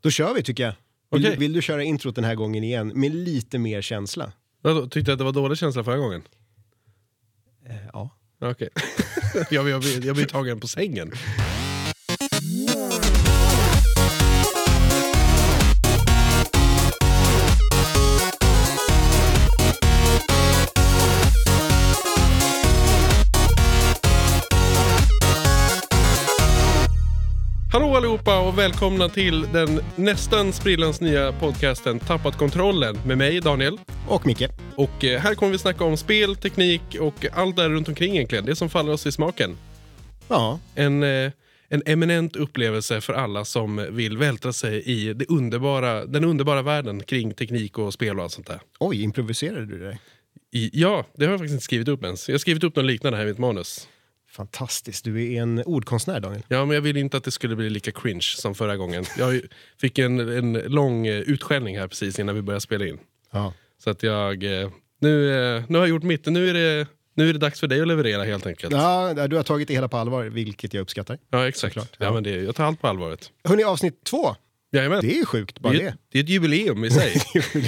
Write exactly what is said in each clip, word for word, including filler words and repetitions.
Då kör vi tycker jag. Vill, Okay. vill du köra introt den här gången igen med lite mer känsla? Jag tyckte att det var dålig känsla förra gången. Eh, ja. Okej. Okay. jag, jag, blir, jag blir tagen på sängen. Hallå allihopa och välkomna till den nästan sprillans nya podcasten Tappat kontrollen med mig Daniel. Och Micke. Och eh, här kommer vi snacka om spel, teknik och allt där runt omkring egentligen. Det som faller oss i smaken. Ja. En, eh, en eminent upplevelse för alla som vill vältra sig i det underbara, den underbara världen kring teknik och spel och allt sånt där. Oj, improviserade du det? I, ja, det har jag faktiskt inte skrivit upp ens. Jag har skrivit upp något liknande här i mitt manus. Fantastiskt, du är en ordkonstnär Daniel. Ja, men jag ville inte att det skulle bli lika cringe som förra gången. Jag fick en, en lång utskällning här precis innan vi började spela in. Ja. Så att jag, nu, nu har jag gjort mitt. Nu är, det, nu är det dags för dig att leverera helt enkelt. Ja, du har tagit det hela på allvar, vilket jag uppskattar. Ja, exakt. Såklart. Ja, men det, jag tar allt på allvaret. Hörrni, avsnitt två. Jajamän. Det är sjukt, bara det. det. Är, det är ett jubileum i sig.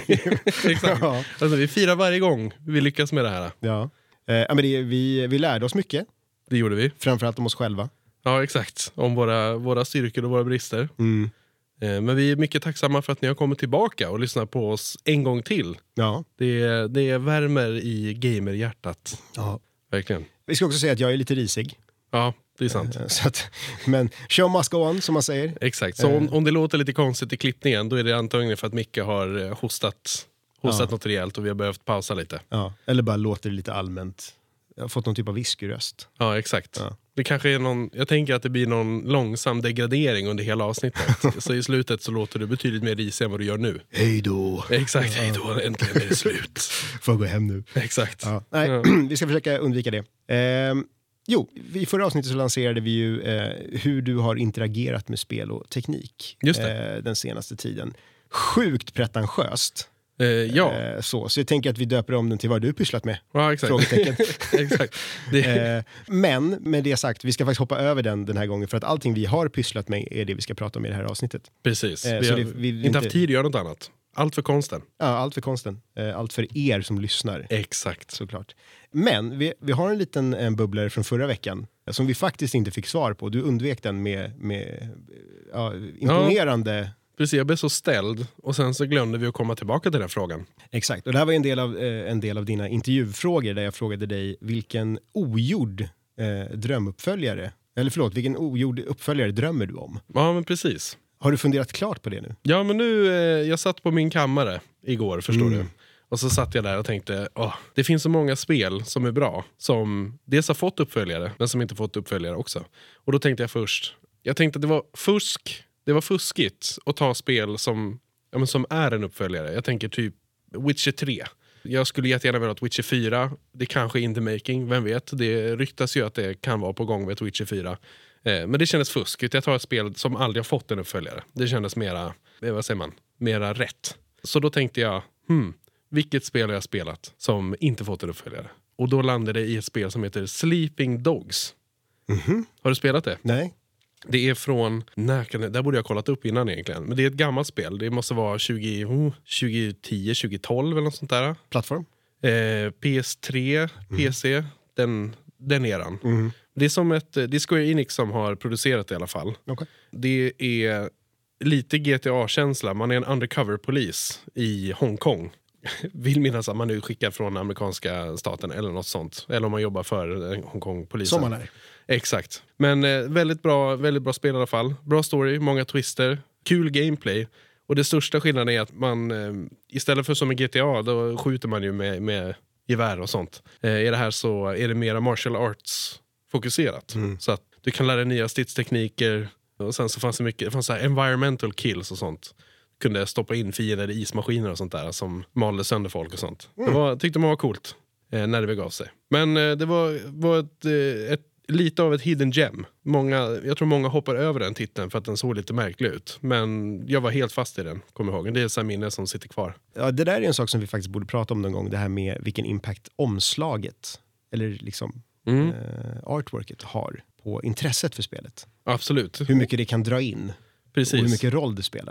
Exakt. Ja. Alltså, vi firar varje gång vi lyckas med det här. Ja, eh, men det, vi, vi lärde oss mycket. Det gjorde vi. Framförallt om oss själva. Ja, exakt. Om våra, våra styrkor och våra brister. Mm. Eh, men vi är mycket tacksamma för att ni har kommit tillbaka och lyssnat på oss en gång till. Ja. Det, det värmer i gamerhjärtat. Ja. Verkligen. Vi ska också säga att jag är lite risig. Ja, det är sant. Eh, Så att, men show must go on, som man säger. Exakt. Så om, om det låter lite konstigt i klippningen, då är det antagligen för att Micke har eh, hostat, hostat Ja. något rejält och vi har behövt pausa lite. Ja. Eller bara låter det lite allmänt. Jag har fått någon typ av whiskyröst. Ja, exakt. Ja. Det kanske är någon, jag tänker att det blir någon långsam degradering under hela avsnittet. Så i slutet så låter du betydligt mer risig än vad du gör nu. Hej då. Exakt, hej då, äntligen är det slut. Får gå hem nu. Exakt. Ja. Nej, Ja. vi ska försöka undvika det. Ehm, jo, i förra avsnittet så lanserade vi ju eh, hur du har interagerat med spel och teknik. Just det. Eh, den senaste tiden. Sjukt pretentiöst. Eh, ja. Eh, så, så jag tänker att vi döper om den till vad du pysslat med. ja, exakt. Frågetecken. Exakt. Det, Eh, men med det sagt, vi ska faktiskt hoppa över den den här gången för att allting vi har pysslat med är det vi ska prata om i det här avsnittet. precis. Eh, vi så har det- vi- inte, inte- haft tid att göra något annat. Allt för konsten. Ja, allt för konsten. Eh, allt för er som lyssnar. Exakt. Såklart. Men vi, vi har en liten en bubblare från förra veckan som vi faktiskt inte fick svar på. Du undvek den med, med ja, imponerande... Precis, jag blev så ställd och sen så glömde vi att komma tillbaka till den frågan. Exakt, och det här var en del av, eh, en del av dina intervjufrågor där jag frågade dig vilken ogjord eh, drömuppföljare, eller förlåt, vilken ogjord uppföljare drömmer du om? Ja, men precis. Har du funderat klart på det nu? Ja, men nu, eh, jag satt på min kammare igår, förstår Mm. du. Och så satt jag där och tänkte, åh, det finns så många spel som är bra, som dels har fått uppföljare, men som inte fått uppföljare också. Och då tänkte jag först, jag tänkte att det var fusk, det var fuskigt att ta spel som, ja, men som är en uppföljare. Jag tänker typ Witcher tre. Jag skulle jättegärna vilja ha ett Witcher fyra, det kanske är in the making, vem vet. Det ryktas ju att det kan vara på gång med ett Witcher fyra. Eh, men det kändes fuskigt, jag tar ett spel som aldrig har fått en uppföljare. Det kändes mera, eh, vad säger man, mera rätt. Så då tänkte jag, hmm, vilket spel har jag spelat som inte fått en uppföljare? Och då landade det i ett spel som heter Sleeping Dogs. Mhm. Har du spelat det? Nej. Det är från, när kan det, där borde jag ha kollat upp innan egentligen. Men det är ett gammalt spel, det måste vara tjugo, oh, tjugo tio tjugo tolv eller något sånt där. Plattform? Eh, P S tre, P C, den, den eran. Mm. Det är som ett, det är Square Enix som har producerat det i alla fall. Okay. Det är lite G T A-känsla. Man är en undercover-polis i Hongkong. Vill minnas att man är skickad från amerikanska staten eller något sånt. Eller om man jobbar för Hongkong-polisen. Som man är. Exakt. Men eh, väldigt bra, väldigt bra spel i alla fall. Bra story, många twister, kul gameplay. Och det största skillnaden är att man, eh, istället för som i G T A, då skjuter man ju med, med gevär och sånt. Eh, I det här så är det mera martial arts fokuserat. Mm. Så att du kan lära dig nya stridstekniker. Och sen så fanns det mycket, det fanns så här environmental kills och sånt. Kunde stoppa in fiender i ismaskiner och sånt där som malde sönder folk och sånt. Mm. Det var, tyckte man var coolt eh, när det begav sig. Men eh, det var, var ett, eh, ett, lite av ett hidden gem. Många, jag tror många hoppar över den titeln för att den såg lite märklig ut. Men jag var helt fast i den, kommer jag ihåg. Det är så här minne som sitter kvar. Ja, det där är en sak som vi faktiskt borde prata om någon gång. Det här med vilken impact omslaget, eller liksom Mm. eh, artworket har på intresset för spelet. Absolut. Hur mycket det kan dra in. Precis. Och hur mycket roll det spelar.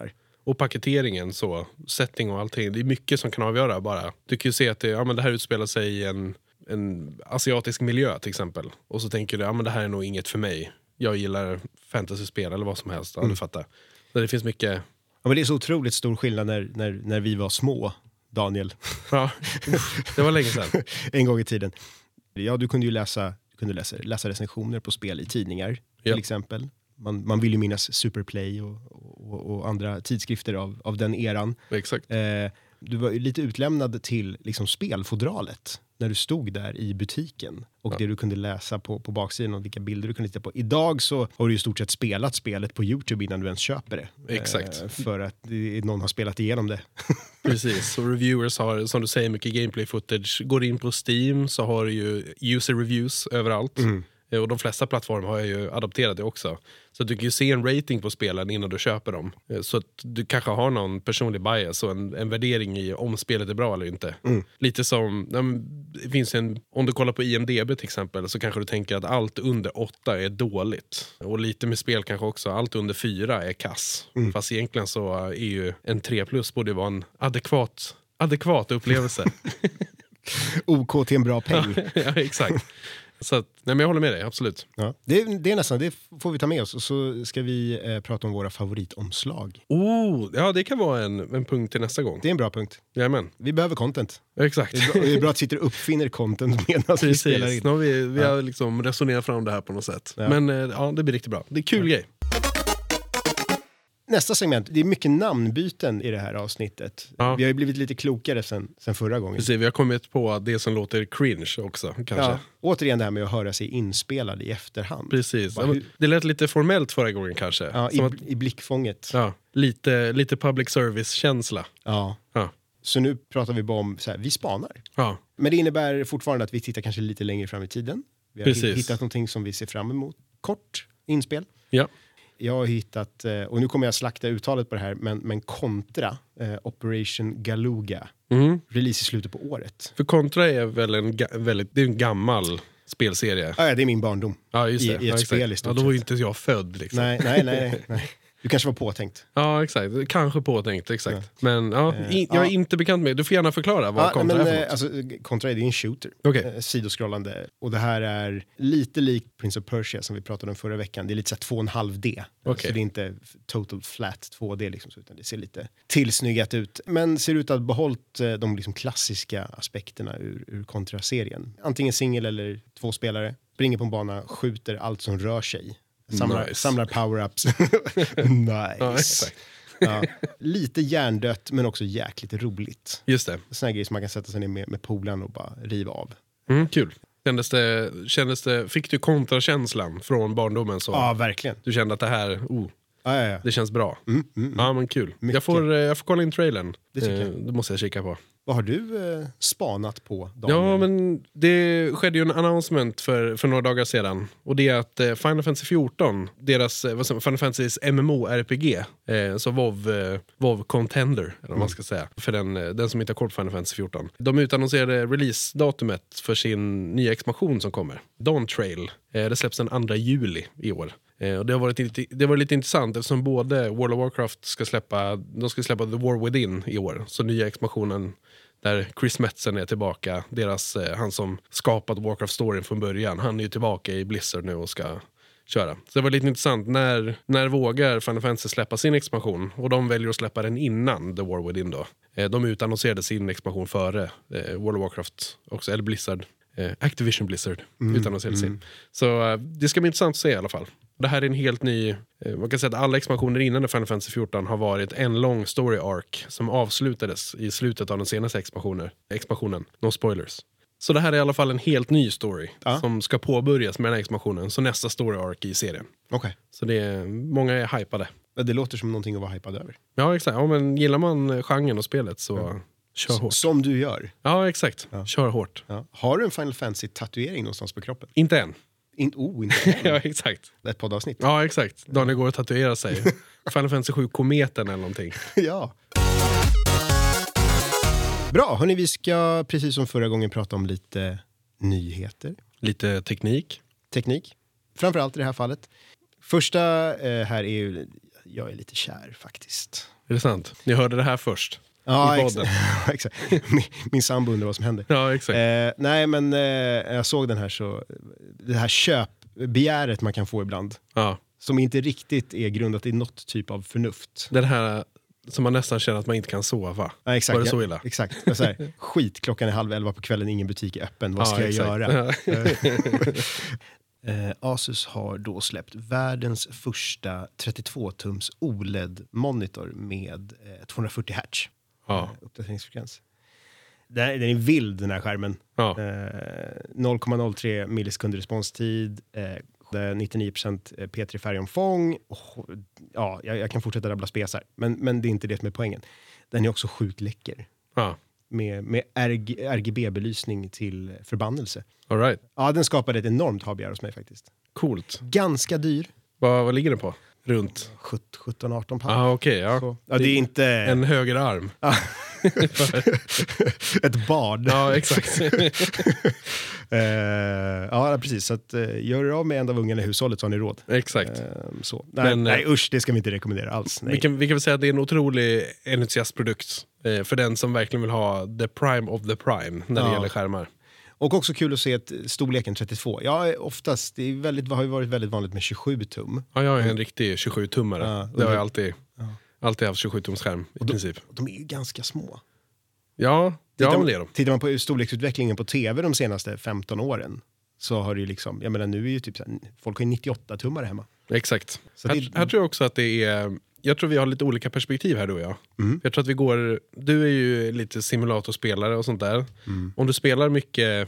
Och paketeringen, så, setting och allting. Det är mycket som kan avgöra bara. Du kan ju se att det, ja, men det här utspelar sig i en, en asiatisk miljö till exempel. Och så tänker du, ja men det här är nog inget för mig. Jag gillar fantasyspel eller vad som helst. Ja, Mm. du fattar. Så det finns mycket... Ja, men det är så otroligt stor skillnad när, när, när vi var små, Daniel. Ja, det var länge sedan. En gång i tiden. Ja, du kunde ju läsa, du kunde läsa, läsa recensioner på spel i tidningar, till Ja. exempel. Man, man vill ju minnas Superplay och, och, och andra tidskrifter av, av den eran. Exakt. Eh, du var ju lite utlämnad till liksom, spelfodralet när du stod där i butiken. Och Ja. det du kunde läsa på, på baksidan och vilka bilder du kunde titta på. Idag så har du ju stort sett spelat spelet på YouTube innan du ens köper det. Exakt. Eh, för att det, någon har spelat igenom det. Precis, och reviewers har, som du säger, mycket gameplay footage. Går in på Steam så har du ju user reviews överallt. Mm. Och de flesta plattformar har ju adapterat det också. Så du kan ju se en rating på spelen innan du köper dem. Så att du kanske har någon personlig bias och en, en värdering i om spelet är bra eller inte. Mm. Lite som, ja, men det finns en, om du kollar på I M D B till exempel, så kanske du tänker att allt under åtta är dåligt. Och lite med spel kanske också, allt under fyra är kass. Mm. Fast egentligen så är ju en tre plus borde vara en adekvat, adekvat upplevelse. OK till en bra peng. Ja, exakt. Så att, nej men jag håller med dig, absolut. Ja. Det, det är nästan, det får vi ta med oss. Och så ska vi eh, prata om våra favoritomslag. Oh, ja det kan vara en, en punkt till nästa gång. Det är en bra punkt. Jajamän, Vi behöver content. exakt. Det är bra, det är bra att sitter och uppfinner content medan vi spelar in. Precis, nu har vi, vi Ja. har liksom resonerat fram det här på något sätt. Ja. Men eh, ja, det blir riktigt bra. Det är kul grej. Nästa segment, det är mycket namnbyten i det här avsnittet. Ja. Vi har ju blivit lite klokare sen, sen förra gången. Precis, vi har kommit på det som låter cringe också, kanske. Ja. Återigen det här med att höra sig inspelad i efterhand. Precis. Bara Ja, hur- det lät lite formellt förra gången kanske. Ja, Som i, att, i blickfånget. ja, lite, lite public service-känsla. Ja. Ja. Så nu pratar vi bara om, så här, vi spanar. Ja, Men det innebär fortfarande att vi tittar kanske lite längre fram i tiden. Vi har Precis. hittat någonting som vi ser fram emot. Kort inspel. ja. Jag har hittat, eh, och nu kommer jag slakta uttalet på det här, men, men Contra, eh, Operation Galuga, Mm. release i slutet på året. För Contra är väl en, ga- väldigt, det är en gammal spelserie. Ah, ja, det är min barndom. Ja, just I- det. i ett ja, exakt. spel i stort Ja, då var ju sett. inte jag född liksom. Nej, nej, nej, nej, nej. Du kanske var påtänkt. Ja, exakt. Kanske påtänkt, exakt. Men ja, Eh, in, jag är ja. inte bekant med. Du får gärna förklara vad Ja, Contra men, är för eh, något. alltså, Contra är det är en shooter. Okej. Eh, sidoskrollande. Och det här är lite likt Prince of Persia som vi pratade om förra veckan. Det är lite så här två och en halv D. Okej. Så det är inte total flat två D liksom, utan det ser lite tillsnyggat ut. Men ser ut att ha behållit eh, de liksom klassiska aspekterna ur, ur Contra-serien. Antingen singel eller två spelare. Springer på en bana, skjuter allt som rör sig. Samlar, Nice. samlar power-ups. Nice. Ja, exakt. Ja, lite hjärndött men också jäkligt roligt. Just det. Såna här grejer som man kan sätta sig ner med, med polen och bara riva av. Mm, kul. Kändes det, kändes det, fick du kontrakänslan från barndomen? Så Ja, verkligen. du kände att det här, oh, Ja, ja, ja. det känns bra? Mm, mm, mm. Ja, men kul. Mycket. Jag får, eh, jag får kolla in trailern. Det tycker jag. Eh, Det måste jag kika på. Vad har du eh, spanat på, Daniel? Ja, men det skedde ju en announcement för, för några dagar sedan. Och det är att eh, Final Fantasy fjorton, deras eh, vad säger man, Final Fantasys M M O R P G, eh, så WoW, eh, WoW Contender, eller vad man ska säga, för den, eh, den som inte har koll på Final Fantasy fjorton. De utannonserade release-datumet för sin nya expansion som kommer, Dawn Trail. Eh, det släpps den andra juli i år. Eh, och det har varit lite, det var lite intressant eftersom både World of Warcraft ska släppa, de ska släppa The War Within i år, så nya expansionen där Chris Metzen är tillbaka, deras, eh, han som skapat Warcraft-storyn från början. Han är ju tillbaka i Blizzard nu och ska köra. Så det var lite intressant, när, när vågar Final Fantasy släppa sin expansion? Och de väljer att släppa den innan The War Within då. Eh, de utannonserade sin expansion före eh, World of Warcraft också, eller Blizzard. Eh, Activision Blizzard Mm, utannonserade mm. sin. Så eh, det ska bli intressant att se i alla fall. Det här är en helt ny, eh, man kan säga att alla expansioner innan Final Fantasy fjorton har varit en lång story arc som avslutades i slutet av den senaste expansionen. expansionen. No spoilers. Så det här är i alla fall en helt ny story Ja. som ska påbörjas med den här expansionen. Så nästa story arc i serien. Okej. Så det är, många är hypade. Ja, det låter som någonting att vara hypad över. Ja, exakt. Ja, men gillar man genren och spelet så kör hårt. Som du gör. Ja, exakt. Ja. Kör hårt. Ja. Har du en Final Fantasy-tatuering någonstans på kroppen? Inte än. In, oh, inte Ja, exakt. ett poddavsnitt. Ja, exakt. Daniel går och tatuerar sig. Final Fantasy sju Kometen eller någonting. Ja. Bra, hörni, vi ska precis som förra gången prata om lite nyheter, Lite teknik. teknik. Framförallt i det här fallet. Första eh, här är ju, jag är lite kär faktiskt. Är det sant? Ni hörde det här först. Ja, ex- exakt. Min, min sambo undrar vad som händer. Ja, exakt. Eh, nej, men eh, jag såg den här så... Det här köpbegäret man kan få ibland. Ja. Som inte riktigt är grundat i något typ av förnuft. Den här som man nästan känner att man inte kan sova. Ja, exakt. Var det så illa? Ja, exakt. Jag säger, skit, klockan är halv elva på kvällen, ingen butik är öppen. Vad ska ja, jag exakt. göra? Ja. Eh, Asus har då släppt världens första trettiotvå tums O L E D-monitor med eh, tvåhundrafyrtio hertz Ja. eh, uppdateringsfrekvens. Den är, den är vild, den här skärmen. Ja. Eh, noll komma noll tre millisekunder responstid, eh, nittionio procent P tre färgomfång. Oh, ja, jag, jag kan fortsätta rabbla spesar, men, men det är inte det som är poängen. Den är också sjukt läcker. Ja. Med, med R G B-belysning till förbannelse. All right. Ja, den skapade ett enormt habegär hos mig faktiskt. Coolt. Ganska dyr. Vad, vad ligger det på? Runt? sjutton arton pound. Ah, okej, ja. Så, ja, det är inte... En höger arm. Ett bad. Ja, exakt. uh, ja, precis. Så att, uh, gör det av med en av ungarna i hushållet så har ni råd. Exakt. Uh, så. Nej, Men, nej, usch, det ska vi inte rekommendera alls. Nej. Vi, kan, vi kan väl säga att det är en otrolig entusiastprodukt eh, för den som verkligen vill ha the prime of the prime när det Ja. gäller skärmar. Och också kul att se att storleken trettiotvå. Ja, oftast, det är väldigt, har ju varit väldigt vanligt med tjugosju tum. Ja, jag är en riktig tjugosju-tummare. Ja, det har det- jag alltid, Ja. alltid haft tjugosju-tums skärm i Och då- princip. Och de är ju ganska små. Ja, ja men det är de. Tittar man på storleksutvecklingen på tv de senaste femton åren så har det ju liksom, jag menar nu är ju typ så här, folk har ju nittioåtta tummare hemma. Exakt. Så här, det- här tror jag också att det är... Jag tror vi har lite olika perspektiv här, du och jag. Mm. Jag tror att vi går... Du är ju lite simulatorspelare och sånt där. Mm. Om du spelar mycket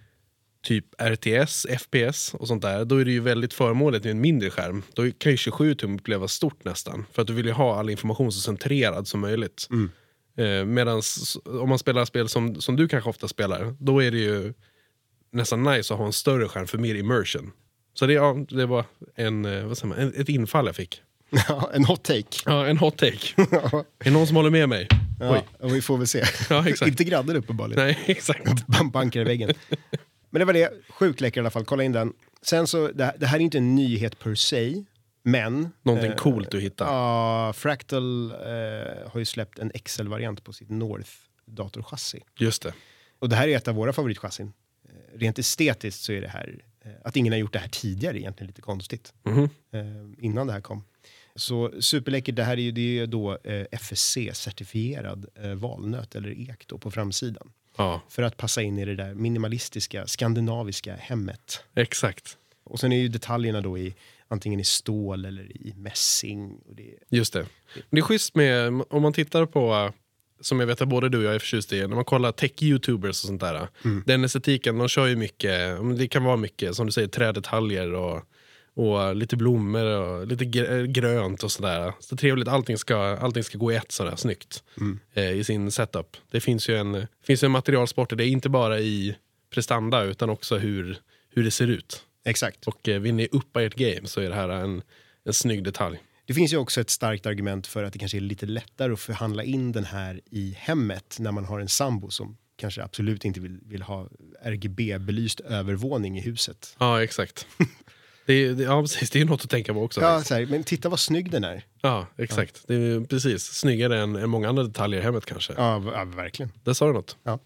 typ R T S, F P S och sånt där, då är det ju väldigt förmånligt med en mindre skärm. Då kan ju tjugosju tum upplevas stort nästan. För att du vill ju ha all information så centrerad som möjligt. Mm. Eh, Medan om man spelar spel som, som du kanske ofta spelar, då är det ju nästan nice att ha en större skärm för mer immersion. Så det, ja, det var en, eh, vad säger man, en, ett infall jag fick. Ja, en hot take. Ja, en hot take. Är det någon som håller med mig? Ja, Oj. och vi får väl se. Ja, exakt. Inte grannen uppenbarligen. Nej, exakt. Bam- Bankar i väggen. Men det var det. Sjukt läcker i alla fall. Kolla in den. Sen så, det, det här är inte en nyhet per se, men... Någonting eh, coolt att hitta. Ja, Fractal eh, har ju släppt en X L-variant på sitt North-datorchassi. Just det. Och det här är ett av våra favoritchassin. Eh, rent estetiskt så är det här, eh, att ingen har gjort det här tidigare egentligen lite konstigt. Mhm. Eh, innan det här kom. Så superläckert, det här är ju, det är ju då eh, F S C-certifierad eh, valnöt eller ek då på framsidan. Ja, För att passa in i det där minimalistiska, skandinaviska hemmet. exakt. Och sen är ju detaljerna då i antingen i stål eller i mässing. Och det, Just det. Men det är schysst med, om man tittar på, som jag vet att både du och jag är förtjust i, när man kollar tech-youtubers och sånt där. Mm. Den estetiken, de kör ju mycket, det kan vara mycket, som du säger, trädetaljer och, och lite blommor och lite gr- grönt och sådär. Så trevligt, allting ska, allting ska gå i ett sådär snyggt Mm. eh, i sin setup. Det finns ju en, finns ju en materialsport, det är inte bara i prestanda utan också hur, hur det ser ut. Exakt. Och eh, vill ni uppa ert game så är det här en, en snygg detalj. Det finns ju också ett starkt argument för att det kanske är lite lättare att förhandla in den här i hemmet när man har en sambo som kanske absolut inte vill, vill ha R G B-belyst övervåning i huset. Ja, exakt. Det är, det, ja, precis. Det är något att tänka på också. Ja, så här, men titta vad snygg den är. Ja, exakt. Det är precis snyggare än, än många andra detaljer i hemmet kanske. Ja, v- ja verkligen. Där sa du något. Ja.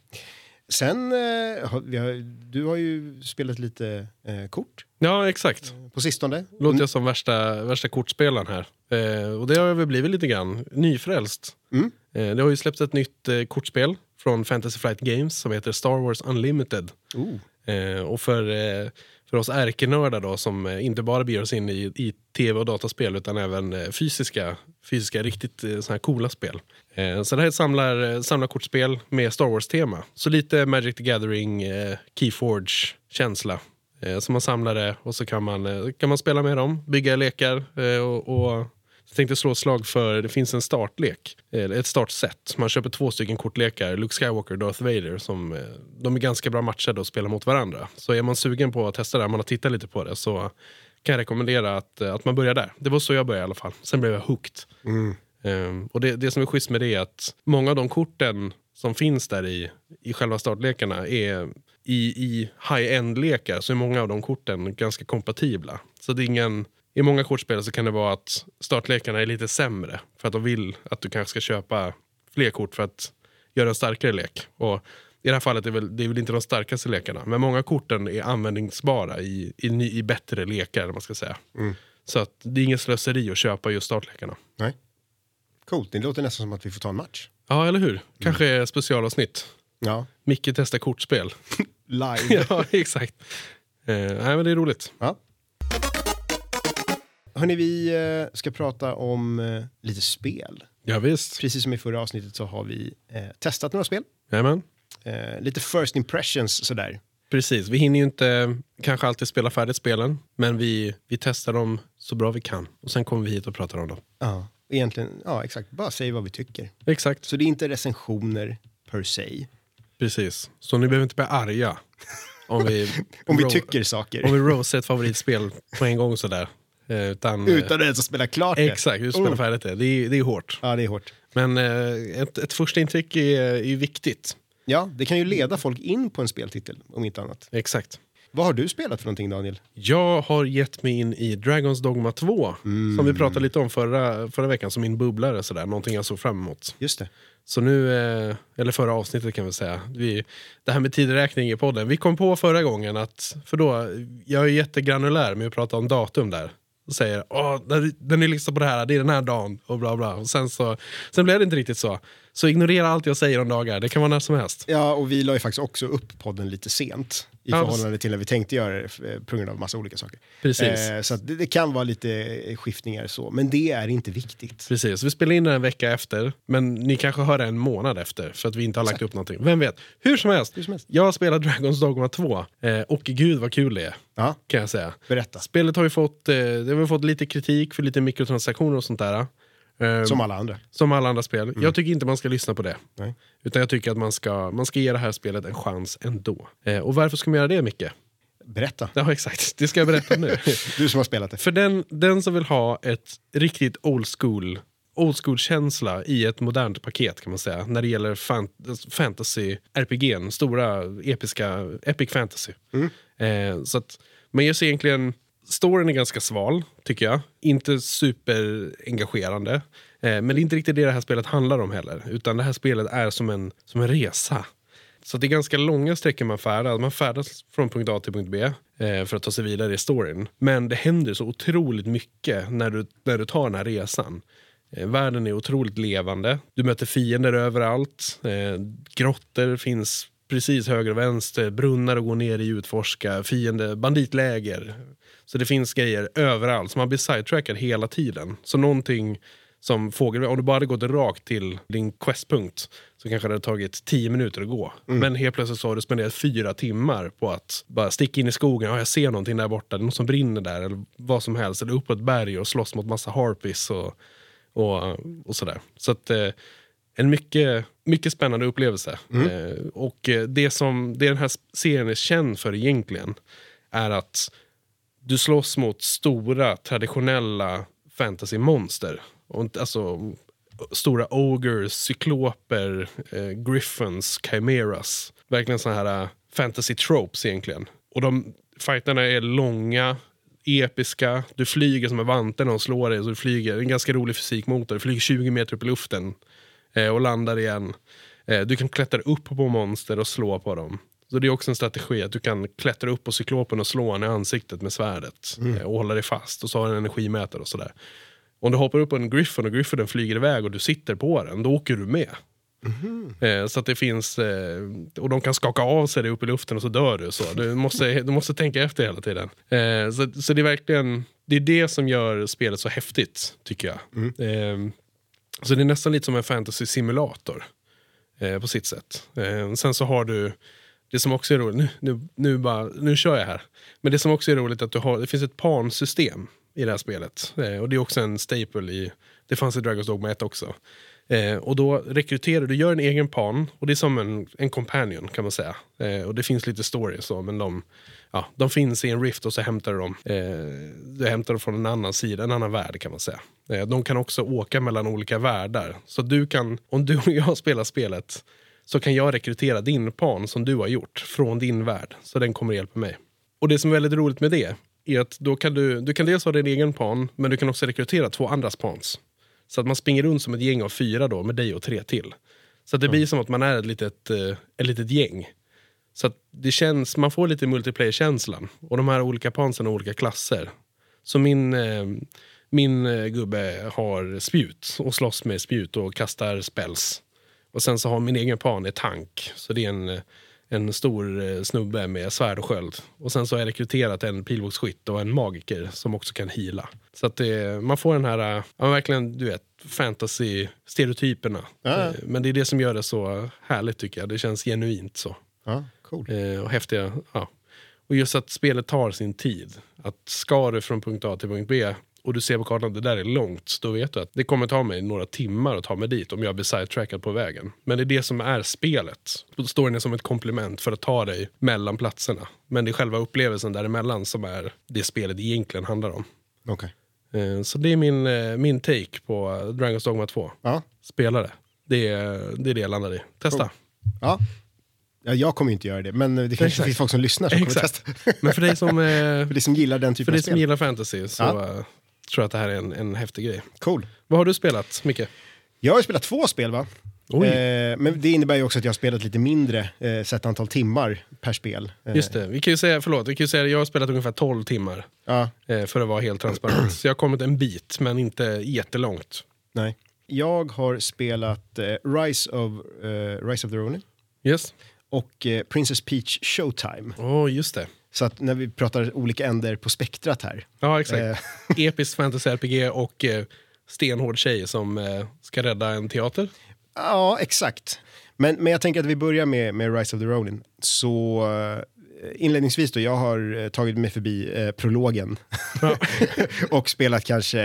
Sen, eh, har, vi har, du har ju spelat lite eh, kort Ja, exakt. på sistone. Låter jag som värsta, värsta kortspelaren här. Eh, och det har jag väl blivit lite grann nyfrälst. Mm. Eh, det har ju släppts ett nytt eh, kortspel från Fantasy Flight Games som heter Star Wars Unlimited. Oh. Eh, och för, eh, för oss ärkenördar då som eh, inte bara beger oss in i, i tv och dataspel utan även eh, fysiska, fysiska riktigt eh, såna här coola spel. Eh, så det här är ett samlar, eh, samlarkortspel med Star Wars-tema. Så lite Magic the Gathering, eh, Keyforge-känsla. Eh, så man samlar det och så kan man, eh, kan man spela med dem, bygga lekar eh, och... och jag tänkte slå ett slag för, det finns en startlek, eh, ett startset. Man köper två stycken kortlekar, Luke Skywalker och Darth Vader, som eh, de är ganska bra matchade och spelar mot varandra. Så är man sugen på att testa det, man har tittat lite på det, så kan jag rekommendera att, att man börjar där. Det var så jag började i alla fall. Sen blev jag hooked. Mm. Um, och det, det som är schysst med det är att många av de korten som finns där i, i själva startlekarna är i, i high-end-lekar, så är många av de korten ganska kompatibla. Så det är ingen, i många kortspel så kan det vara att startlekarna är lite sämre. För att de vill att du kanske ska köpa fler kort för att göra en starkare lek. Och i det här fallet är väl, det är väl inte de starkaste lekarna. Men många korten är användningsbara i, i, ny, i bättre lekar, man ska säga. Mm. Så att det är ingen slöseri att köpa just startlekarna. Nej. Coolt, det låter nästan som att vi får ta en match. Ja, eller hur? Kanske mm. specialavsnitt. Ja. Micke testar kortspel. Live. Ja, exakt. Eh, nej, men det är roligt. Ja. Hörrni, vi eh, ska prata om eh, lite spel. Ja, visst. Precis som i förra avsnittet så har vi eh, testat några spel. Jajamän. Eh, lite first impressions sådär. Precis, vi hinner ju inte kanske alltid spela färdigt spelen. Men vi, vi testar dem så bra vi kan. Och sen kommer vi hit och pratar om dem. Ja, egentligen, ja exakt. Bara säg vad vi tycker. Exakt. Så det är inte recensioner per se. Precis, så ni behöver inte bli arga. Om vi, om vi tycker saker. Om vi roastar ett favoritspel på en gång sådär. Utan, Utan ens att spela klart det. Exakt, du spelar oh. färdigt det. Det är, det är hårt. Ja, det är hårt. Men eh, ett, ett första intryck är, är ju viktigt. Ja, det kan ju leda folk in på en speltitel, om inte annat. Exakt. Vad har du spelat för någonting, Daniel? Jag har gett mig in i Dragon's Dogma två. Mm. Som vi pratade lite om förra, förra veckan, som min bubblare. Sådär, någonting jag såg fram emot. Just det. Så nu, eh, eller förra avsnittet kan vi säga. Vi, det här med tideräkning i podden. Vi kom på förra gången att, för då, jag är jättegranulär med att prata om datum där. Och säger, åh, den är liksom på det här, det är den här dagen och bla bla. Och sen så, sen blev det inte riktigt så. Så ignorera allt jag säger om dagar, det kan vara när som helst. Ja, och vi la ju faktiskt också upp podden lite sent. I ja, förhållande till när vi tänkte göra det på grund av massa olika saker. Precis. Eh, så att det, det kan vara lite skiftningar så, men det är inte viktigt. Precis, vi spelar in den en vecka efter, men ni kanske hör det en månad efter för att vi inte har lagt Exakt. upp någonting. Vem vet? Hur som helst, Hur som helst. jag har spelat Dragon's Dogma två eh, och gud vad kul det är, ja. kan jag säga. Berätta. Spelet har ju fått, eh, det har fått lite kritik för lite mikrotransaktioner och sånt där. Um, som alla andra. Som alla andra spel. Mm. Jag tycker inte man ska lyssna på det. Nej. Utan jag tycker att man ska, man ska ge det här spelet en chans ändå. Eh, och varför ska man göra det, Micke? Berätta. Ja, exakt. Det ska jag berätta nu. Du som har spelat det. För den, den som vill ha ett riktigt old school, old school-känsla i ett modernt paket kan man säga. När det gäller fant- fantasy-R P G:n. Stora, episka, epic fantasy. Mm. Eh, så att man ger sig egentligen... Storyn är ganska sval, tycker jag. Inte superengagerande. Eh, men det är inte riktigt det det här spelet handlar om heller. Utan det här spelet är som en, som en resa. Så det är ganska långa sträckor man färdas. Man färdas från punkt A till punkt B eh, för att ta sig vidare i storyn. Men det händer så otroligt mycket när du, när du tar den här resan. Eh, världen är otroligt levande. Du möter fiender överallt. Eh, grottor finns precis höger och vänster. Brunnar att gå ner i, utforska. Fiende, banditläger. Så det finns grejer överallt. Så man blir sidetrackad hela tiden. Så någonting som fågel... Om du bara hade gått rakt till din questpunkt så kanske det hade tagit tio minuter att gå. Mm. Men helt plötsligt så har du spenderat fyra timmar på att bara sticka in i skogen. Ja, jag ser någonting där borta. Det är något som brinner där. Eller vad som helst. Eller upp på ett berg och slåss mot massa harpies och, och, och sådär. Så att... Eh, en mycket, mycket spännande upplevelse. Mm. Eh, och det som det den här serien är känd för egentligen är att du slåss mot stora traditionella fantasy-monster. Och, alltså stora ogres, cykloper, eh, griffins, chimeras. Verkligen sådana här fantasy-tropes egentligen. Och de fighterna är långa, episka. Du flyger som en vante när de slår dig. Så du flyger, en ganska rolig fysikmotor. Du flyger tjugo meter upp i luften. Och landar igen. Du kan klättra upp på monster och slå på dem. Så det är också en strategi att du kan klättra upp på cyklopen och slå han i ansiktet med svärdet. Mm. Och hålla dig fast. Och så har den en energimätare och sådär. Om du hoppar upp på en griffin och griffinnen flyger iväg och du sitter på den, då åker du med. Mm. Så att det finns... Och de kan skaka av sig dig upp i luften och så dör du. Så. Du, måste, du måste tänka efter hela tiden. Så, så det är verkligen... Det är det som gör spelet så häftigt, tycker jag. Mm. Så det är nästan lite som en fantasy-simulator eh, på sitt sätt. Eh, sen så har du det som också är roligt, nu, nu, nu, bara, nu kör jag här. Men det som också är roligt är att du har, det finns ett pansystem i det här spelet. Eh, och det är också en staple i, det fanns i Dragon's Dogma ett också. Eh, och då rekryterar du, gör en egen pan och det är som en, en companion kan man säga. Eh, och det finns lite stories så, men de, ja, de finns i en rift och så hämtar de eh, du hämtar dem från en annan sida, en annan värld kan man säga. Eh, de kan också åka mellan olika världar. Så du kan, om du och jag spelar spelet så kan jag rekrytera din pan som du har gjort från din värld. Så den kommer hjälpa mig. Och det som är väldigt roligt med det är att då kan du, du kan dels ha din egen pan, men du kan också rekrytera två andras pans. Så att man springer runt som ett gäng av fyra då, med dig och tre till. Så att det blir som att man är ett litet, ett litet gäng. Så att det känns, man får lite multiplayer-känslan. Och de här olika pansen har olika klasser. Så min, min gubbe har spjut och slåss med spjut och kastar spells. Och sen så har min egen pan ett tank. Så det är en, en stor snubbe med svärd och sköld. Och sen så har jag rekryterat en pilbågsskytt och en magiker som också kan heala. Så att det, man får den här, ja, verkligen, du vet, fantasy-stereotyperna. Ja. Men det är det som gör det så härligt, tycker jag. Det känns genuint så. Ja, cool. Eh, och häftiga, ja. Och just att spelet tar sin tid. Att ska du från punkt A till punkt B och du ser på kartan att det där är långt, då vet du att det kommer ta mig några timmar att ta mig dit om jag blir sidetrackad på vägen. Men det är det som är spelet. Storyn är som ett komplement för att ta dig mellan platserna. Men det är själva upplevelsen däremellan som är det spelet egentligen handlar om. Okay. Eh, så det är min, eh, min take på Dragon's Dogma två. Ja. Spelare. Det är, det är det jag landar i. Testa. Cool. Ja. Ja, jag kommer ju inte göra det, men det kanske Exakt. finns folk som lyssnar som kommer Exakt. testa. Men för dig som, eh, för dig som gillar den typen för av dig spel. som gillar fantasy så Ja. eh, tror jag att det här är en, en häftig grej. Cool. Vad har du spelat, Micke? Jag har ju spelat två spel, va? Oj. Eh, men det innebär ju också att jag har spelat lite mindre, eh, sett antal timmar per spel. Eh, Just det, vi kan ju säga, förlåt, vi kan ju säga att jag har spelat ungefär tolv timmar Ja, eh, för att vara helt transparent. Så jag har kommit en bit, men inte jättelångt. nej. Jag har spelat eh, Rise of, eh, Rise of the Ronin Yes. och eh, Princess Peach Showtime. Åh, oh, just det. Så att när vi pratar olika änder på spektrat här. Ja, exakt. Eh, Episkt fantasy-R P G och eh, stenhård tjej som eh, ska rädda en teater. Ja, exakt. Men, men jag tänker att vi börjar med, med Rise of the Ronin. Så eh, inledningsvis då, jag har eh, tagit mig förbi eh, prologen. Ja. och spelat kanske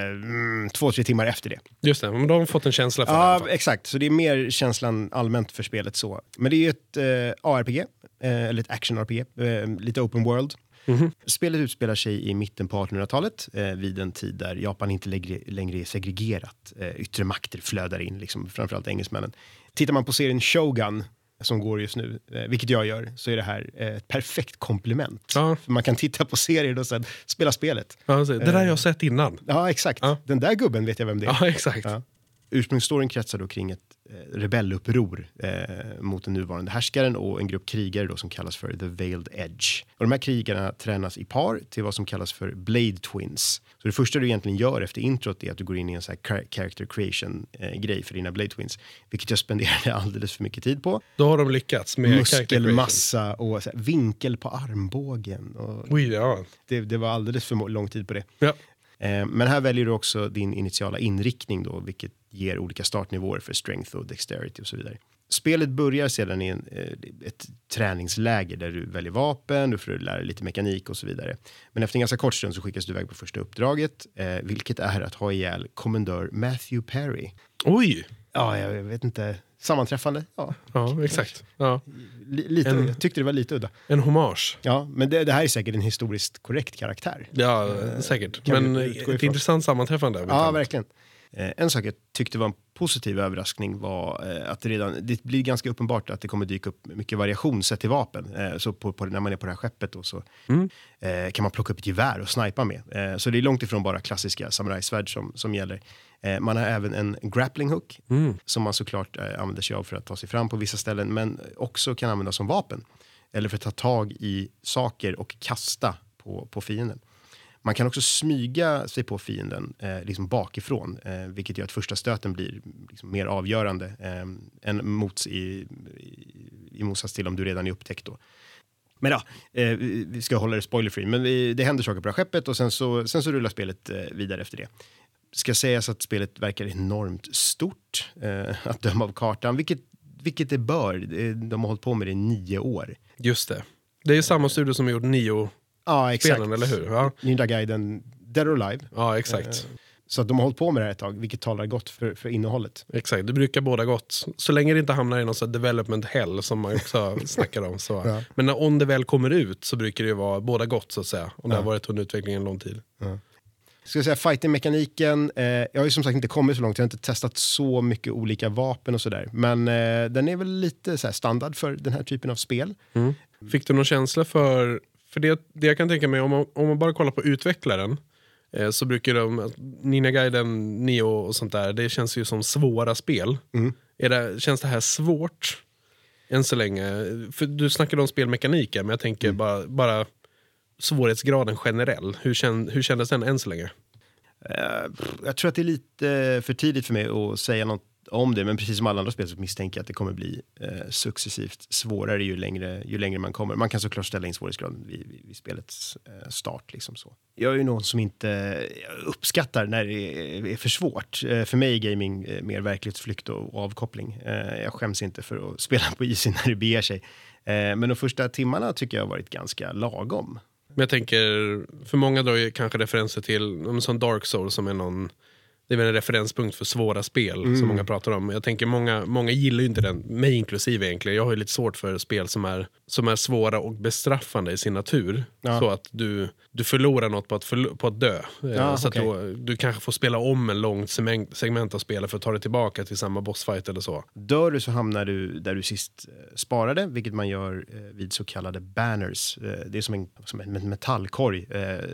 mm, två, tre timmar efter det. Just det, men de har fått en känsla för det. i alla Ja, fall. exakt. Så det är mer känslan allmänt för spelet så. Men det är ju ett eh, A R P G, eh, eller ett action-R P G, eh, lite open world. Mhm. Spelet utspelar sig i mitten på artonhundratalet, eh, vid en tid där Japan inte längre, längre är segregerat. Eh, yttre makter flödar in, liksom, framförallt engelsmännen. Tittar man på serien Shogun, som går just nu, eh, vilket jag gör, så är det här eh, ett perfekt komplement. Ja. För man kan titta på serier och sen spela spelet. Ja, så, det där har jag sett innan. Ja, exakt. Ja. Den där gubben vet jag vem det är. Ja, exakt. Ja. Ursprungsstoryn kretsar då kring ett eh, rebelluppror eh, mot den nuvarande härskaren och en grupp krigare då som kallas för The Veiled Edge. Och de här krigarna tränas i par till vad som kallas för Blade Twins. Så det första du egentligen gör efter introt är att du går in i en sån här character creation eh, grej för dina Blade Twins. Vilket jag spenderade alldeles för mycket tid på. Då har de lyckats med Muskelmassa och så här, vinkel på armbågen. Och Oj, ja. det, det var alldeles för lång tid på det. Ja. Eh, men här väljer du också din initiala inriktning då, vilket ger olika startnivåer för strength och dexterity och så vidare. Spelet börjar sedan i en, eh, ett träningsläger där du väljer vapen, du får lära dig lite mekanik och så vidare. Men efter en ganska kort stund så skickas du iväg på första uppdraget, eh, vilket är att ha ihjäl kommendör Matthew Perry. Oj! Ja, jag vet inte. Sammanträffande? Ja, Ja, exakt. Ja. L- lite, En- jag tyckte det var lite udda. En hommage. Ja, men det, det här är säkert en historiskt korrekt karaktär. Ja, säkert. kan Men vi ett utgå ifrån. intressant sammanträffande. vet Ja, jag. verkligen. Eh, en sak jag tyckte var en positiv överraskning var eh, att det redan, det blir ganska uppenbart att det kommer dyka upp mycket variation sett till vapen. Eh, så på, på, när man är på det här skeppet då, så Mm. eh, kan man plocka upp ett gevär och snipa med. Eh, så det är långt ifrån bara klassiska samurajsvärd som, som gäller. Eh, man har även en grappling hook Mm. som man såklart eh, använder sig av för att ta sig fram på vissa ställen, men också kan användas som vapen. Eller för att ta tag i saker och kasta på, på fienden. Man kan också smyga sig på fienden eh, liksom bakifrån, eh, vilket gör att första stöten blir liksom mer avgörande eh, än mots i, i, i motsats till om du redan är upptäckt då. Men ja, eh, vi ska hålla det spoilerfree, men vi, det händer saker på det här skeppet och sen så, sen så rullar spelet eh, vidare efter det. Ska sägas att spelet verkar enormt stort eh, att döma av kartan, vilket, vilket det bör. De har hållit på med det i nio år. Just det. Det är ju samma studio som har gjort Nio-spelen, Ja, exakt. eller hur? Ja, Ninja Gaiden, Dead or Alive. ja exakt. Eh, Så att de har hållit på med det här ett tag, vilket talar gott för, för innehållet. Exakt, det brukar båda gott. Så länge det inte hamnar i någon sån här development hell som man också snackar om. Så. Ja. Men när, om det väl kommer ut så brukar det ju vara båda gott så att säga. Om det Ja. har varit under utveckling en lång tid. Ska jag säga fighting-mekaniken, eh, jag har ju som sagt inte kommit så långt, jag har inte testat så mycket olika vapen och sådär. Men eh, den är väl lite så här standard för den här typen av spel. Mm. Fick du någon känsla för För det, det jag kan tänka mig, om man, om man bara kollar på utvecklaren, eh, så brukar de, Ninja Gaiden, Neo och sånt där, det känns ju som svåra spel. Mm. Är det, känns det här svårt än så länge? För du snackade om spelmekaniker, men jag tänker mm. bara, bara svårighetsgraden generell. Hur, känn, hur kändes den än så länge? Uh, jag tror att det är lite för tidigt för mig att säga något om det, men precis som alla andra spel så misstänker jag att det kommer bli eh, successivt svårare ju längre, ju längre man kommer. Man kan såklart ställa in svårighetsgraden vid, vid, vid spelets eh, start. Liksom så. Jag är ju någon som inte uppskattar när det är, är för svårt. Eh, för mig är gaming eh, mer verklighetsflykt och, och avkoppling. Eh, jag skäms inte för att spela på isen när det beger sig. Eh, men de första timmarna tycker jag har varit ganska lagom. Men jag tänker, för många drar ju kanske referenser till en sån Dark Souls som är någon... Det är väl en referenspunkt för svåra spel mm. som många pratar om. Jag tänker många, många gillar ju inte den, mig inklusive egentligen. Jag har ju lite svårt för spel som är, som är svåra och bestraffande i sin natur. Ja. Så att du, du förlorar något på att, förlo- på att dö. Ja, så okay. att du, du kanske får spela om en långt segment av spelet för att ta dig tillbaka till samma bossfight eller så. Dör du så hamnar du där du sist sparade, vilket man gör vid så kallade banners. Det är som en, som en metallkorg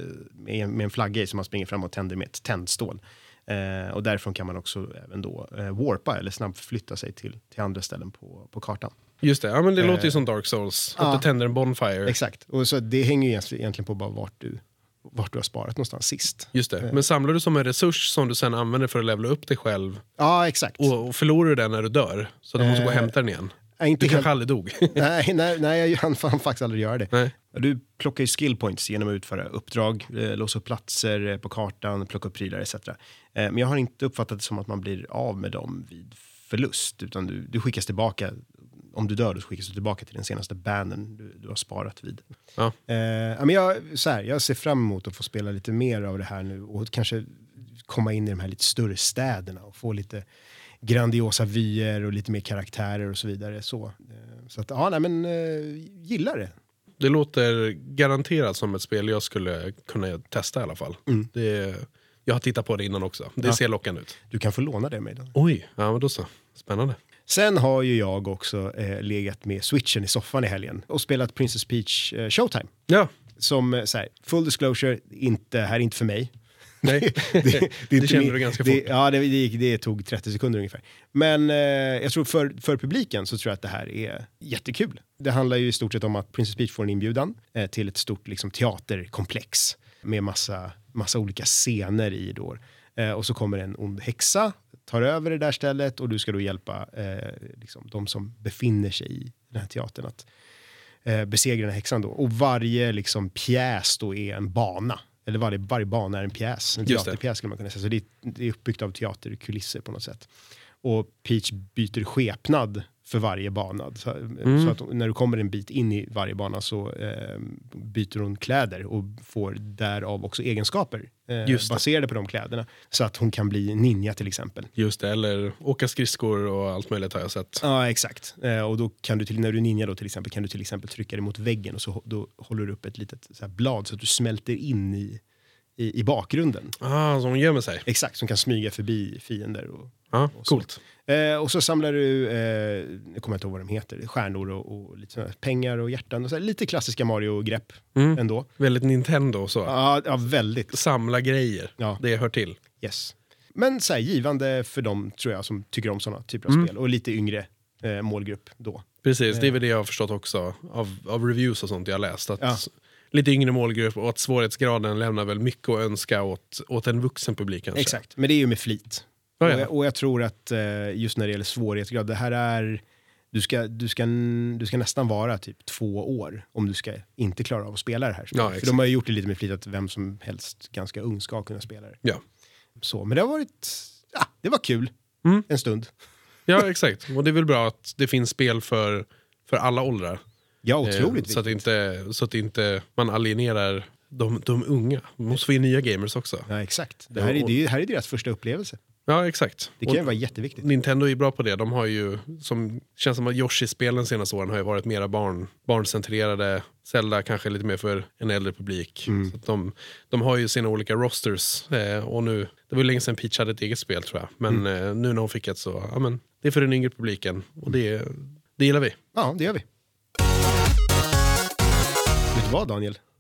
med en flagga i som man springer fram och tänder med ett tändstål. Eh, och därifrån kan man också även då eh, warpa eller snabbt förflytta sig till, till andra ställen på, på kartan. Just det, ja men det eh, låter ju som Dark Souls, att ja, du tänder en bonfire. Exakt, och så det hänger ju egentligen på bara vart du, vart du har sparat någonstans sist. Just det, eh. men samlar du som en resurs som du sen använder för att levla upp dig själv? Ja, exakt. Och, och förlorar du den när du dör, så du måste eh, gå och hämta den igen? Nej, inte du kanske aldrig dog. nej, nej, nej, jag hann faktiskt aldrig göra det. Nej. Du plockar ju skill points genom att utföra uppdrag, eh, låsa upp platser på kartan, plocka upp prylar et cetera. Eh, men jag har inte uppfattat det som att man blir av med dem vid förlust, utan du, du skickas tillbaka. Om du dör, då skickas du tillbaka till den senaste bannen du, du har sparat vid. Ja. Eh, men jag, så här, jag ser fram emot att få spela lite mer av det här nu och kanske komma in i de här lite större städerna och få lite grandiosa vyer och lite mer karaktärer och så vidare. Så, så att, ja, nej, men äh, gillar det. Det låter garanterat som ett spel jag skulle kunna testa i alla fall. Mm. Det, jag har tittat på det innan också. Det ja. ser lockande ut. Du kan få låna det med den. Oj, ja men då så. Spännande. Sen har ju jag också eh, legat med Switchen i soffan i helgen och spelat Princess Peach eh, Showtime. Ja. Som så här, full disclosure, inte, här är inte för mig. Nej, det, det, det, det kände min, du ganska fort. Det, ja, det, det, det tog trettio sekunder ungefär. Men eh, jag tror för, för publiken så tror jag att det här är jättekul. Det handlar ju i stort sett om att Princess Peach får en inbjudan eh, till ett stort liksom, teaterkomplex med massa, massa olika scener i då. Eh, och så kommer en ond häxa, tar över det där stället och du ska då hjälpa eh, liksom, de som befinner sig i den här teatern att eh, besegra den här häxan då. Och varje liksom, pjäs då är en bana. Eller varje, varje bana är en pjäs. En teaterpjäs skulle man kunna säga. Så det är, det är uppbyggt av teaterkulisser på något sätt. Och Peach byter skepnad för varje bana. Så, mm. så att när du kommer en bit in i varje bana så eh, byter hon kläder och får därav också egenskaper eh, baserade på de kläderna. Så att hon kan bli ninja till exempel. Just det, eller åka skridskor och allt möjligt har jag sett. Ja, exakt. Eh, och då kan du till, när du är ninja då till exempel kan du till exempel trycka dig mot väggen och så då håller du upp ett litet så här blad så att du smälter in i I, i bakgrunden. Ah, som gömmer sig. Exakt, som kan smyga förbi fiender. Och, ah, och coolt. Eh, och så samlar du, eh, jag kommer inte ihåg vad de heter, stjärnor och, och lite sådär, pengar och hjärtan. Och så här, lite klassiska Mario-grepp mm. ändå. Väldigt Nintendo och så. Ja, ja, väldigt. Samla grejer, ja. Det hör till. Yes. Men så här, givande för dem tror jag som tycker om sådana typer av mm. spel. Och lite yngre eh, målgrupp då. Precis, det är väl det jag har förstått också av, av reviews och sånt jag har läst. Att ja. Lite yngre målgrupp och att svårighetsgraden lämnar väl mycket att önska åt, åt en vuxen publik kanske. Exakt, men det är ju med flit. Oh, ja. och, jag, och jag tror att eh, just när det gäller svårighetsgrad, det här är du ska, du ska, du ska nästan vara typ två år om du ska inte klara av att spela det här. Ja, för de har ju gjort det lite med flit att vem som helst ganska ung ska kunna spela det. Ja. Så, men det har varit, ja, det var kul mm. en stund. Ja, exakt. Och det är väl bra att det finns spel för, för alla åldrar. Ja, otroligt eh, så att inte så att inte man alienerar de, de unga. Man måste få in nya gamers också. Ja, exakt. Det här är, det här är deras första upplevelse. Ja, exakt. Det kan ju vara jätteviktigt. Nintendo är ju bra på det. De har ju, som känns som att Yoshi-spelen senaste åren har ju varit mera barn, barncentrerade. Zelda kanske lite mer för en äldre publik. Mm. Så att de, de har ju sina olika rosters. Eh, och nu, det var ju länge sedan Peach hade ett eget spel tror jag. Men mm. eh, nu när hon fick ett så, ja men, det är för den yngre publiken. Och det, det gillar vi. Ja, det gör vi. Vet du vad, Daniel?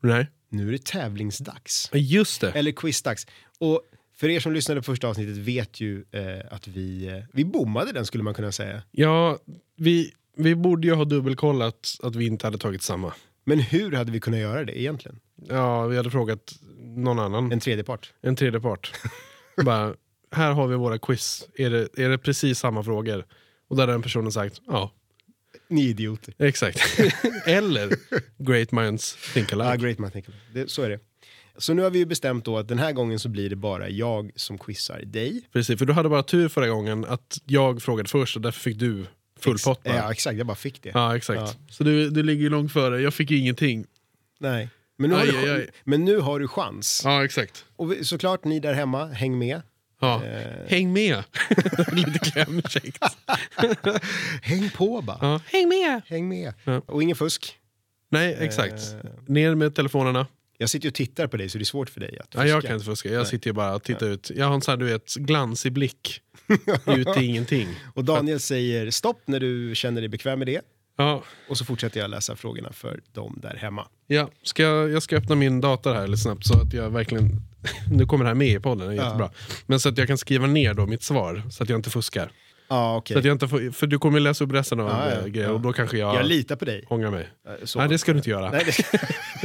Nej. Nu är det tävlingsdags. Just det. Eller quizdags. Och för er som lyssnade på första avsnittet vet ju eh, att vi, eh, vi bommade den skulle man kunna säga. Ja, vi, vi borde ju ha dubbelkollat att vi inte hade tagit samma. Men hur hade vi kunnat göra det egentligen? Ja, vi hade frågat någon annan. En tredje part. En tredje part. Bara, här har vi våra quiz. Är det, är det precis samma frågor? Och där hade den personen sagt, ja. Ni idioter. Exakt. Eller Great Minds Think Alike. Ja, Great Minds Think Alike. Det, så är det. Så nu har vi ju bestämt då att den här gången så blir det bara jag som quizar dig. Precis, för du hade bara tur förra gången att jag frågade först och därför fick du full Ex- pott bara. Ja, exakt. Jag bara fick det. Ja, exakt. Ja. Så du, du ligger ju långt före. Jag fick ju ingenting. Nej. Men nu, Aj, har, du, aj, aj. men nu har du chans. Ja, exakt. Och vi, såklart ni där hemma, häng med. Ja. Eh. Häng med. Lite klämkäckt. Häng på bara. Ja. Häng med. Häng med. Ja. Och ingen fusk. Nej, exakt. Eh. Ner med telefonerna. Jag sitter ju och tittar på dig så det är svårt för dig att fuska. Ja, jag kan inte fuska. Jag Nej. sitter ju bara och tittar ut. Jag har en sån här, du vet, glansig blick. Ut i ingenting. Och Daniel säger stopp när du känner dig bekväm med det. Ja, Och så fortsätter jag läsa frågorna för dem där hemma. ja. Ska jag, jag ska öppna min dator här lite snabbt så att jag verkligen... Nu kommer det här med i podden, det är Ja. jättebra. Men så att jag kan skriva ner då mitt svar så att jag inte fuskar. Ja, okej. Så att jag inte får, för du kommer läsa upp resten av Ja, ja, ja, grejer ja. och då kanske jag, Jag litar på dig. ångrar mig. Så. Nej, det ska du inte göra. Nej, det...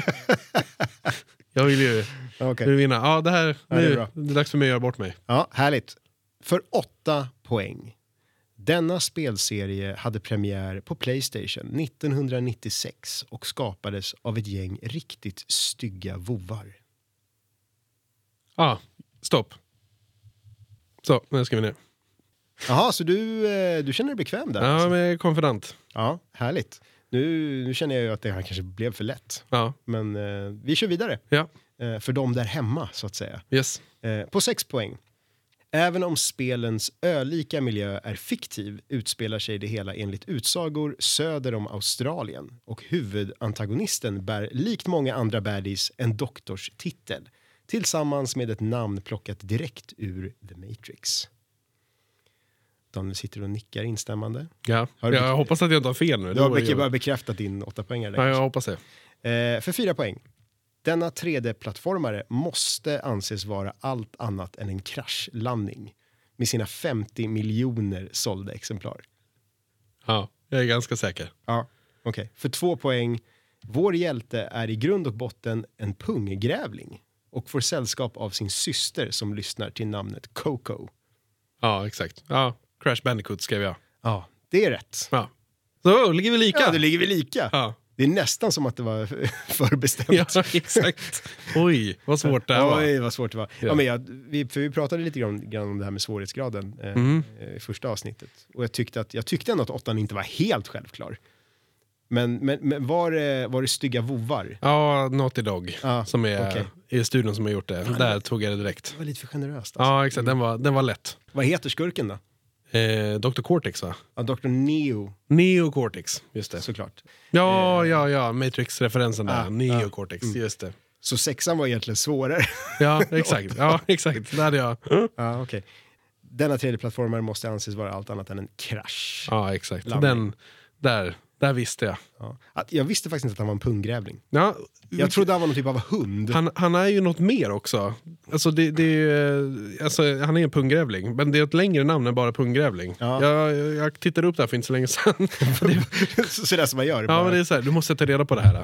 Jag vill ju Okej. vill vinna. Ja, det här, Ja, det är nu bra. det är dags för mig att göra bort mig. Ja, härligt. För åtta poäng. Denna spelserie hade premiär på PlayStation nittonhundranittiosex och skapades av ett gäng riktigt stygga vovar. Ja, stopp. Så, nu ska vi ner. Jaha, så du, eh, du känner dig bekväm där? Ja, alltså? men jag är konfident. Ja, härligt. Nu, nu känner jag ju att det här kanske blev för lätt. Ja, Men eh, vi kör vidare. ja, Eh, för dem där hemma, så att säga. yes. Eh, på sex poäng. Även om spelens ölika miljö är fiktiv utspelar sig det hela enligt utsagor söder om Australien och huvudantagonisten bär likt många andra baddies en doktorstitel tillsammans med ett namn plockat direkt ur The Matrix. Daniel sitter och nickar instämmande. Ja, Har du jag bek- hoppas att jag inte har fel nu. Du har Det vore bek- ju- bara bekräftat din åtta poängare där. Ja, jag hoppas det. Eh, för fyra poäng. Denna tre D-plattformare måste anses vara allt annat än en kraschlandning med sina femtio miljoner sålda exemplar. Ja, jag är ganska säker. Ja, okej. Okay. För två poäng. Vår hjälte är i grund och botten en punggrävling och får sällskap av sin syster som lyssnar till namnet Coco. Ja, exakt. Ja, Crash Bandicoot skrev jag. Ja, det är rätt. Ja. Så ligger vi lika. Ja, det ligger vi lika. Ja. Det är nästan som att det var förbestämt. Ja, exakt. Oj, vad svårt det här var. Oj, vad svårt det var. Ja. Ja. men jag, vi, för vi pratade lite grann, grann om det här med svårighetsgraden eh, Mm. i första avsnittet. Och jag tyckte, att, jag tyckte ändå att åttan inte var helt självklar. Men, men, men var, det, var det stygga vovar? Ja, Naughty Dog Ja, som är okej. i studion som har gjort det. Där tog jag det direkt. Det var lite för generöst. Alltså. Ja, exakt. Den var, den var lätt. Vad heter skurken då? Eh, doktor Cortex, va? Ja, doktor Neo, Neo Cortex, just det. såklart. Ja, ja, ja. Matrix-referensen där. Ah, Neo ah, Cortex, mm. just det. Så sexan var egentligen svårare. Ja, exakt. Ja, exakt. Där hade jag. Ja, okej. Denna tredje plattformar måste anses vara allt annat än en krasch. Ja, exakt. Landning. Den, där, där visste jag. Ja. Att, jag visste faktiskt inte att han var en punggrävling. Ja, Jag trodde han var någon typ av hund. han, han är ju något mer också. Alltså, det, det är, ju, alltså, han är en punggrävling, men det är ett längre namn än bara punggrävling. Ja. Jag, jag tittade upp det här för inte så länge sedan. det, så, så där som man gör. ja, bara. men det är så här, du måste ta reda på det här.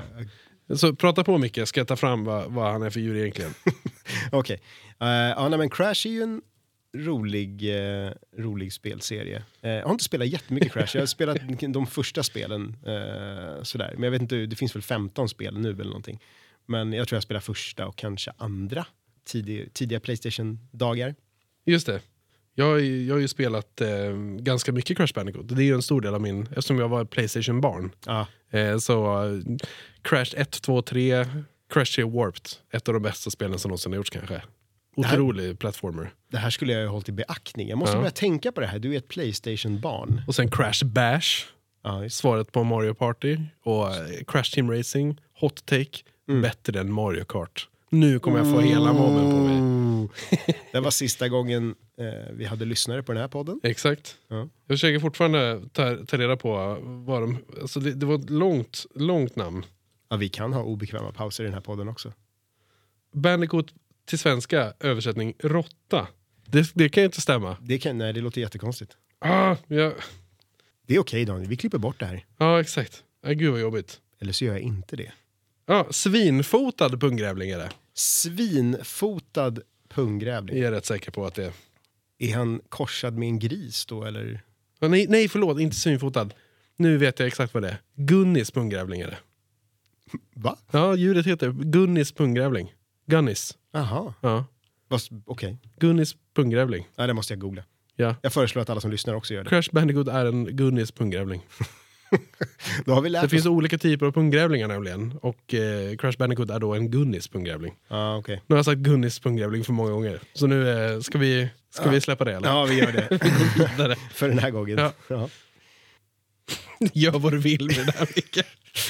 Så prata på Micke, ska jag ta fram vad, vad han är för djur egentligen. Okej. Okay. Uh, ja, nej, men Crash är ju en rolig, uh, rolig spelserie. Uh, jag har inte spelat jättemycket Crash. Jag har spelat de första spelen. Uh, sådär. Men jag vet inte, det finns väl femton spel nu eller någonting. Men jag tror jag spelar första och kanske andra tidig, tidiga PlayStation-dagar. Just det. Jag, har ju- jag har ju spelat eh, ganska mycket Crash Bandicoot. Det är ju en stor del av min, eftersom jag var ett PlayStation-barn. Ja. Eh, så eh, Crash ett, två, tre, Crash tre Warped. Ett av de bästa spelen som någonsin har gjorts kanske. Otrolig plattformer. Det här skulle jag ju ha hållit i beaktning. Jag måste Ja. börja tänka på det här. Du är ett PlayStation-barn. Och sen Crash Bash. Ja, just. Svaret på Mario Party. Och eh, Crash Team Racing. Hot Take. Bättre än Mario Kart. Nu kommer jag få hela mobben på mig. Mm. Det var sista gången eh, vi hade lyssnare på den här podden. Exakt. Ja. Jag försöker fortfarande ta, ta reda på vad de... Alltså det, det var ett långt, långt namn. Ja, vi kan ha obekväma pauser i den här podden också. Bandicoot till svenska, översättning råtta. Det, det kan ju inte stämma. Det kan, nej, det låter jättekonstigt. Ah, ja. Det är okej, Daniel, vi klipper bort det här. Ja, exakt. Ah, gud vad jobbigt. Eller så gör jag inte det. Ja, svinfotad punggrävling är det. Svinfotad punggrävling. Jag är rätt säker på att det är. Är han korsad med en gris då, eller? Ah, nej, nej, förlåt, inte svinfotad. Nu vet jag exakt vad det är. Gunnis punggrävling är det. Va? Ja, djuret heter Gunnis punggrävling. Gunnis. Jaha, Ja. okej. Okay. Gunnis punggrävling. Ja, det måste jag googla. Ja. Jag föreslår att alla som lyssnar också gör det. Crash Bandicoot är en Gunnis punggrävling. Då har vi lärt Det oss. finns olika typer av punggrävlingar nämligen. Och eh, Crash Bandicoot är då en Gunnis punggrävling. Ja, okej. Nu har jag sagt Gunnis punggrävling för många gånger. Så nu eh, ska, vi, ska Ja. vi släppa det eller? Ja, vi gör det. Vi går vidare. För den här gången. Ja. Ja. Gör vad du vill med det där, Micke.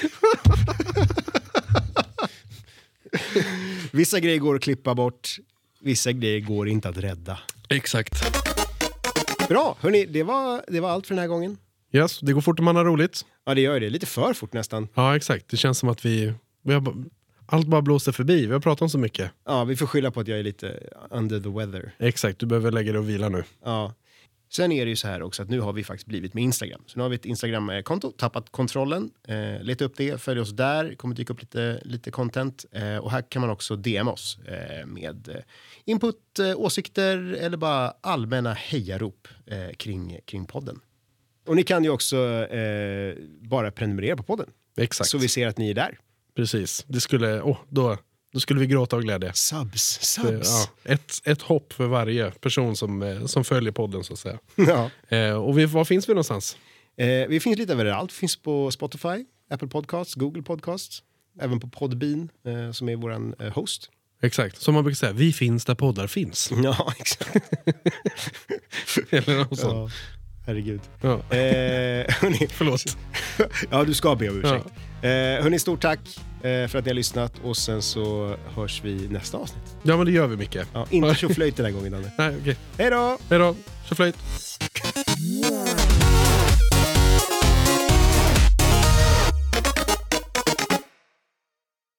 Vissa grejer går att klippa bort. Vissa grejer går inte att rädda. Exakt. Bra, hörni, det var, det var allt för den här gången. Yes, det går fort om man har roligt. Ja, det gör det. Lite för fort nästan. Ja, exakt. Det känns som att vi... vi har, ba- allt bara blåser förbi. Vi har pratat om så mycket. Ja, vi får skylla på att jag är lite under the weather. Exakt, du behöver lägga dig och vila nu. Ja. Sen är det ju så här också att nu har vi faktiskt blivit med Instagram. Så nu har vi ett Instagram-konto, tappat kontrollen. Eh, leta upp det, följ oss där. Kommer dyka upp lite, lite content. Eh, och här kan man också D M oss eh, med eh, input, eh, åsikter eller bara allmänna hejarop eh, kring, kring podden. Och ni kan ju också eh, bara prenumerera på podden. Exakt. Så vi ser att ni är där. Precis. Det skulle... Åh, då, då skulle vi gråta av glädje. Subs, Så, subs. ja, ett, ett hopp för varje person som, eh, som följer podden så att säga. Ja. Eh, och vi, var finns vi någonstans? Eh, vi finns lite överallt. Vi finns på Spotify, Apple Podcasts, Google Podcasts. Även på Podbean eh, som är våran eh, host. Exakt, som man brukar säga, vi finns där poddar finns. Ja, exakt. Eller något sånt. Ja, herregud. Ja. Eh, hörni, Förlåt. ja, du ska be om ursäkt. Ja. Eh, hörni, stort tack eh, för att ni har lyssnat. Och sen så hörs vi nästa avsnitt. Ja, men det gör vi, Micke. Ja, inte tjoflöjt den här gången, Danne. Nej, okej. Hej då! Hej då. Tjoflöjt.